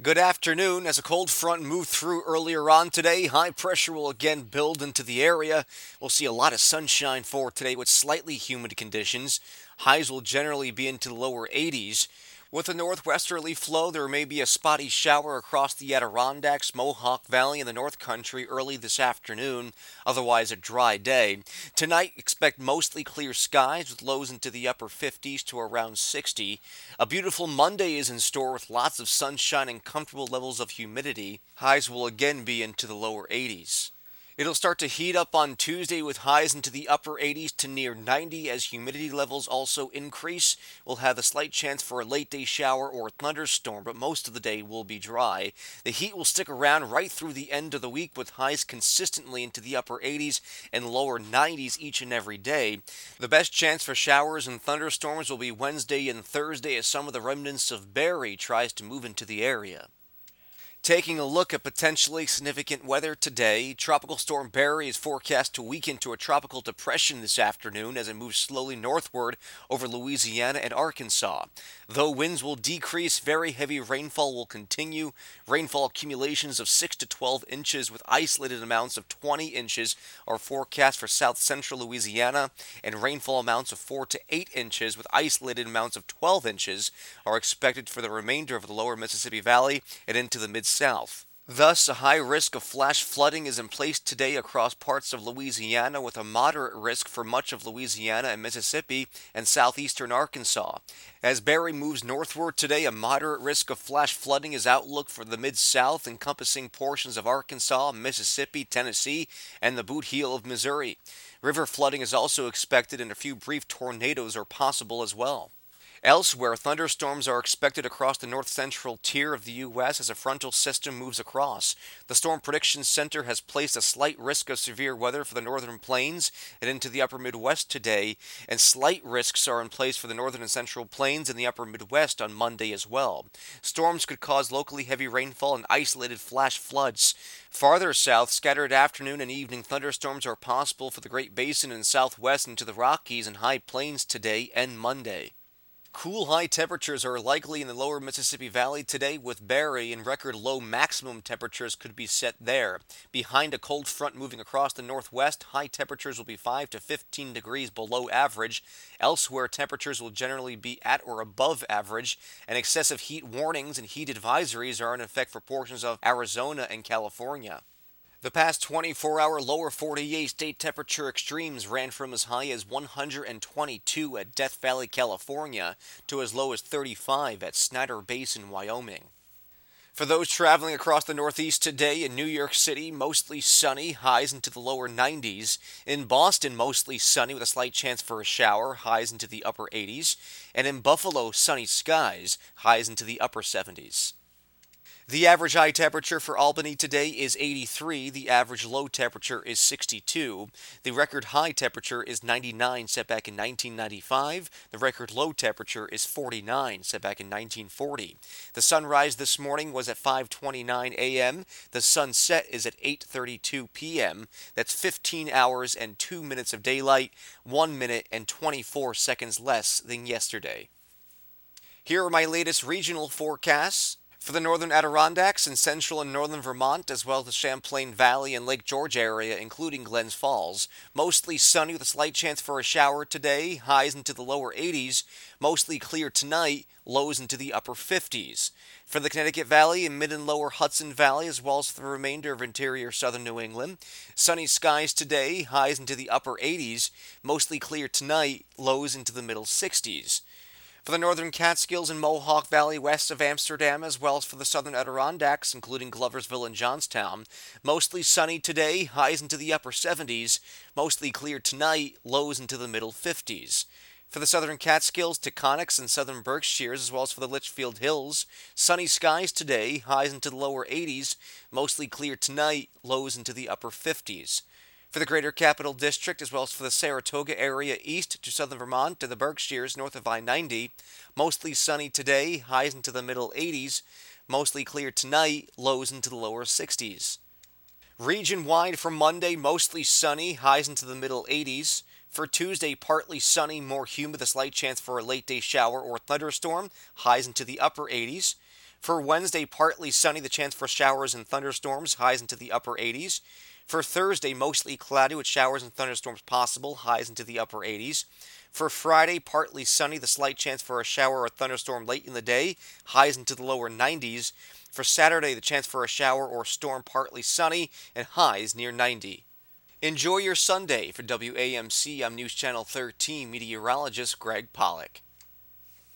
Good afternoon. As a cold front moved through earlier on today, high pressure will again build into the area. We'll see a lot of sunshine for today with slightly humid conditions. Highs will generally be into the lower 80s. With a northwesterly flow, there may be a spotty shower across the Adirondacks, Mohawk Valley, and the North Country early this afternoon, otherwise a dry day. Tonight, expect mostly clear skies with lows into the upper 50s to around 60. A beautiful Monday is in store with lots of sunshine and comfortable levels of humidity. Highs will again be into the lower 80s. It'll start to heat up on Tuesday with highs into the upper 80s to near 90 as humidity levels also increase. We'll have a slight chance for a late day shower or thunderstorm, but most of the day will be dry. The heat will stick around right through the end of the week with highs consistently into the upper 80s and lower 90s each and every day. The best chance for showers and thunderstorms will be Wednesday and Thursday as some of the remnants of Barry tries to move into the area. Taking a look at potentially significant weather today, Tropical Storm Barry is forecast to weaken to a tropical depression this afternoon as it moves slowly northward over Louisiana and Arkansas. Though winds will decrease, very heavy rainfall will continue. Rainfall accumulations of 6 to 12 inches with isolated amounts of 20 inches are forecast for south central Louisiana, and rainfall amounts of 4 to 8 inches with isolated amounts of 12 inches are expected for the remainder of the lower Mississippi Valley and into the mid south. Thus, a high risk of flash flooding is in place today across parts of Louisiana, with a moderate risk for much of Louisiana and Mississippi and southeastern Arkansas. As Barry moves northward today, a moderate risk of flash flooding is outlook for the mid-south, encompassing portions of Arkansas, Mississippi, Tennessee, and the boot heel of Missouri. River flooding is also expected, and a few brief tornadoes are possible as well. Elsewhere, thunderstorms are expected across the north-central tier of the U.S. as a frontal system moves across. The Storm Prediction Center has placed a slight risk of severe weather for the northern plains and into the upper Midwest today, and slight risks are in place for the northern and central plains and the upper Midwest on Monday as well. Storms could cause locally heavy rainfall and isolated flash floods. Farther south, scattered afternoon and evening thunderstorms are possible for the Great Basin and southwest into the Rockies and High Plains today and Monday. Cool high temperatures are likely in the lower Mississippi Valley today with Barry, and record low maximum temperatures could be set there. Behind a cold front moving across the northwest, high temperatures will be 5 to 15 degrees below average. Elsewhere, temperatures will generally be at or above average, and excessive heat warnings and heat advisories are in effect for portions of Arizona and California. The past 24-hour lower 48 state temperature extremes ran from as high as 122 at Death Valley, California, to as low as 35 at Snyder Basin, Wyoming. For those traveling across the Northeast today, in New York City, mostly sunny, highs into the lower 90s. In Boston, mostly sunny with a slight chance for a shower, highs into the upper 80s. And in Buffalo, sunny skies, highs into the upper 70s. The average high temperature for Albany today is 83. The average low temperature is 62. The record high temperature is 99, set back in 1995. The record low temperature is 49, set back in 1940. The sunrise this morning was at 5:29 a.m. The sunset is at 8:32 p.m. That's 15 hours and 2 minutes of daylight, 1 minute and 24 seconds less than yesterday. Here are my latest regional forecasts. For the northern Adirondacks and central and northern Vermont, as well as the Champlain Valley and Lake George area, including Glens Falls, mostly sunny with a slight chance for a shower today, highs into the lower 80s, mostly clear tonight, lows into the upper 50s. For the Connecticut Valley and mid and lower Hudson Valley, as well as for the remainder of interior southern New England, sunny skies today, highs into the upper 80s, mostly clear tonight, lows into the middle 60s. For the northern Catskills and Mohawk Valley west of Amsterdam, as well as for the southern Adirondacks, including Gloversville and Johnstown, mostly sunny today, highs into the upper 70s, mostly clear tonight, lows into the middle 50s. For the southern Catskills, Taconics, and southern Berkshires, as well as for the Litchfield Hills, sunny skies today, highs into the lower 80s, mostly clear tonight, lows into the upper 50s. For the Greater Capital District, as well as for the Saratoga area east to southern Vermont and the Berkshires north of I-90, mostly sunny today, highs into the middle 80s, mostly clear tonight, lows into the lower 60s. Region-wide for Monday, mostly sunny, highs into the middle 80s. For Tuesday, partly sunny, more humid, a slight chance for a late day shower or thunderstorm, highs into the upper 80s. For Wednesday, partly sunny, the chance for showers and thunderstorms, highs into the upper 80s. For Thursday, mostly cloudy with showers and thunderstorms possible, highs into the upper 80s. For Friday, partly sunny, the slight chance for a shower or thunderstorm late in the day, highs into the lower 90s. For Saturday, the chance for a shower or storm partly sunny and highs near 90. Enjoy your Sunday. For WAMC, I'm News Channel 13 meteorologist Greg Pollock.